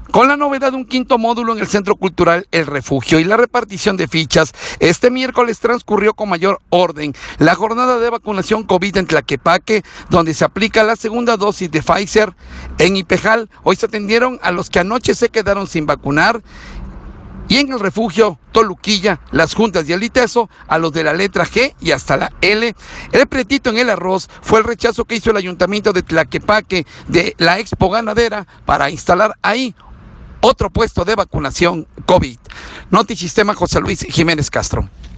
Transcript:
Con la novedad de un quinto módulo en el Centro Cultural El Refugio y la repartición de fichas, este miércoles transcurrió con mayor orden la jornada de vacunación COVID en Tlaquepaque, donde se aplica la segunda dosis de Pfizer. En Ipejal, hoy se atendieron a los que anoche se quedaron sin vacunar. Y en el Refugio Toluquilla, Las Juntas y el ITESO, a los de la letra G y hasta la L. El pretito en el arroz fue el rechazo que hizo el Ayuntamiento de Tlaquepaque de la Expo Ganadera para instalar ahí otro puesto de vacunación COVID. Notisistema, José Luis Jiménez Castro.